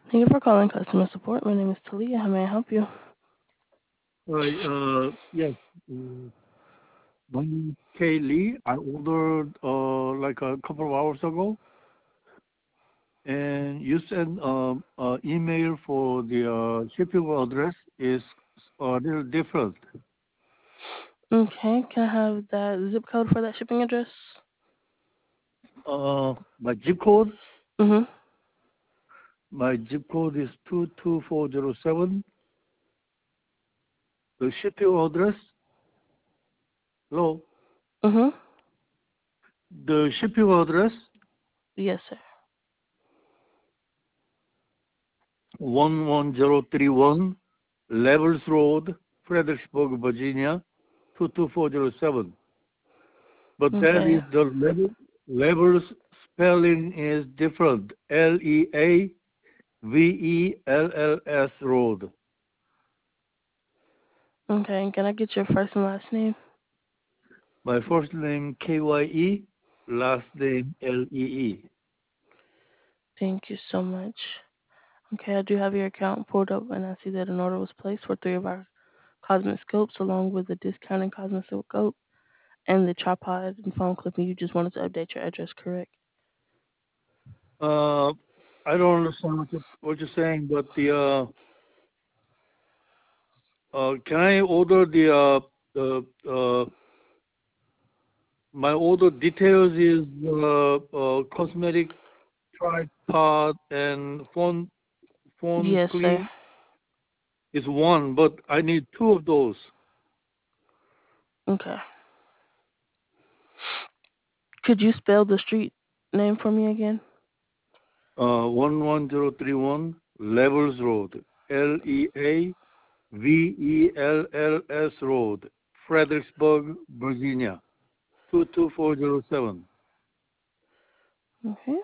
Thank you for calling customer support. My name is Talia. How may I help you? Hi, yes, uh, my name is Kay Lee. I ordered like a couple of hours ago, and you sent email for the shipping address is a little different. Okay, can I have that zip code for that shipping address? My zip code, Mm-hmm. is 22407. The shipping address, hello, Mm-hmm. the shipping address Yes, sir. 11031 Levels Road, Fredericksburg, Virginia 22407. But that Okay. is the levels spelling is different. Leavels Road. Okay, and can I get your first and last name? My first name Kye, last name Lee. Thank you so much. Okay, I do have your account pulled up, and I see that an order was placed for three of our Cosmic Scopes, along with the discounted Cosmic Scope and the tripod and phone clip, and you just wanted to update your address, correct? Uh, I don't understand what you're saying, but the can I order the my order details is cosmetic tripod and phone Yes, sir. clip is one, but I need two of those. Okay. Could you spell the street name for me again? 11031 Levels Road, Leavels Road, Fredericksburg, Virginia 22407. Okay.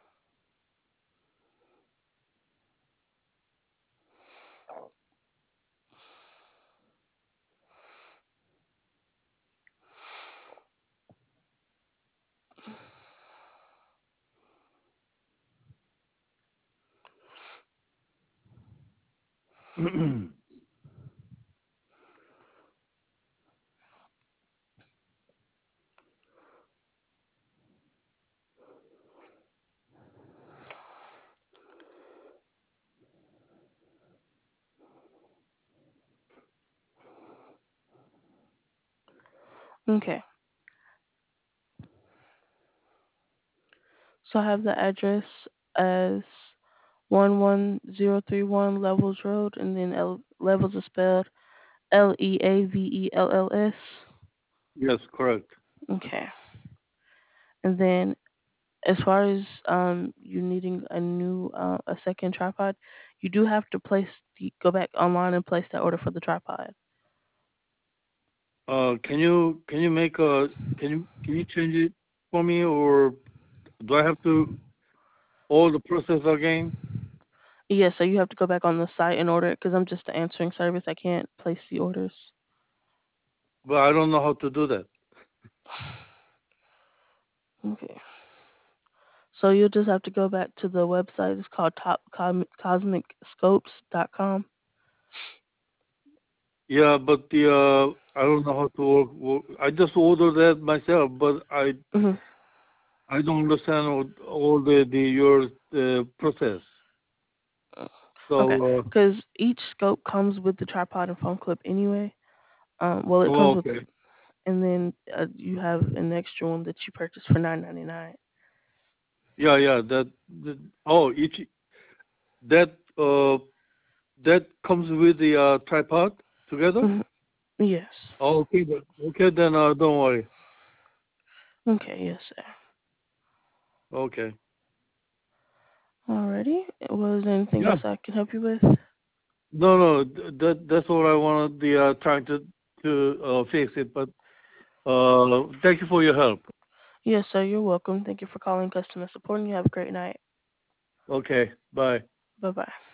Okay. So I have the address as 11031 Levels Road, and then Levels is spelled Leavels. Yes, correct. Okay. And then as far as you needing a second tripod, you do have to go back online and place that order for the tripod. Can you make a can you change it for me, or do I have to all the process again? Yes, so you have to go back on the site and order it because I'm just the answering service. I can't place the orders. But I don't know how to do that. Okay. So you'll just have to go back to the website. It's called topcosmicscopes.com. Yeah, but the I don't know how to work. I just ordered that myself, but Hmm. I don't understand all the your process. Okay, So because each scope comes with the tripod and phone clip anyway. Well, it comes with, okay. and then you have an extra one that you purchased for $9.99. Yeah, yeah. That oh each that that comes with the tripod together. Hmm. Yes. Oh, okay, okay then. Don't worry. Okay. Yes, sir. Okay. Alrighty. Was there anything Yeah. else I can help you with? No, no. That's what I wanted. The trying to fix it, but thank you for your help. Yes, sir. You're welcome. Thank you for calling customer support, and you have a great night. Okay. Bye. Bye bye.